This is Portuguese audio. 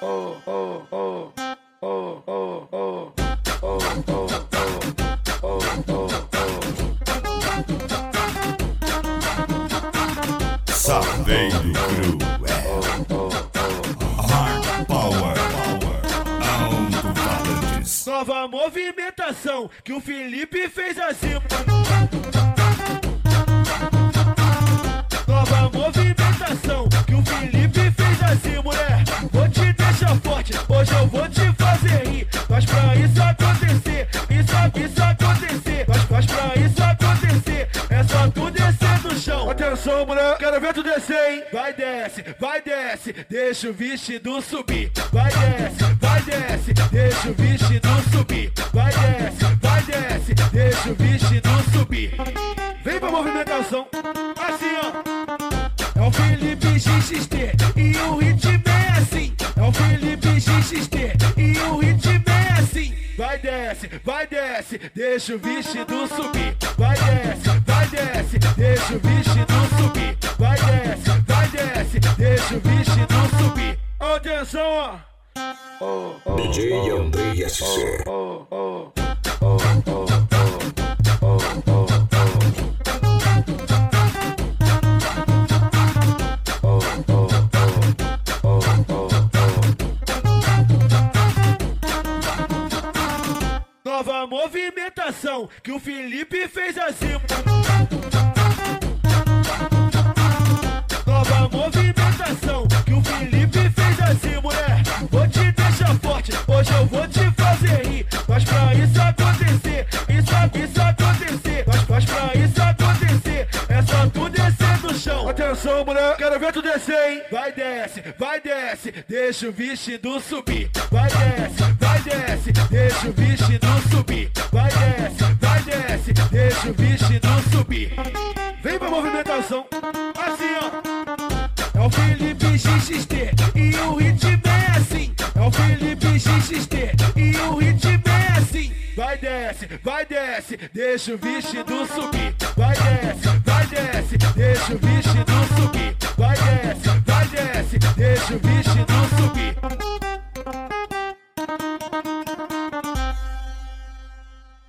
Saveiro Cruel, Hard Power, alto-falantes. Nova movimentação que o Felipe fez assim. Nova movimentação que o Felipe fez assim, mulher. Vou te deixar forte, hoje eu vou te fazer rir. Mas pra isso acontecer, isso acontecer. Mas pra isso acontecer, é só tu descer no chão. Atenção, mulher, quero ver tu descer, hein? Vai desce, deixa o vestido subir. Vai desce, deixa o vestido subir. Vai desce, deixa o vestido subir. Vem pra movimentação, assim ó. É o Felipe XXT e o ritmo é assim. É o Felipe XXT e o ritmo é assim. Vai desce, deixa o vestido subir. Vai desce, deixa o vestido subir. Vai desce, deixa o vestido subir. Atenção, ó. DJ Andrei SC. Nova movimentação que o Felipe fez assim. Nova movimentação que o Felipe fez assim, mulher. Vou te deixar forte, hoje eu vou te fazer rir. Mas pra isso acontecer, isso acontecer. Mas pra isso acontecer, é só tu descer no chão. Atenção, mulher, quero ver tu descer, hein? Vai desce, deixa o vestido subir. Vai desce, deixa o vestido subir. Vai desce, deixa o vestido subir. Vem pra movimentação, assim ó. É o Felipe XXT e o ritmo é assim. É o Felipe XXT e o ritmo é assim. Vai desce, deixa o vestido subir. Vai desce, deixa o vestido subir.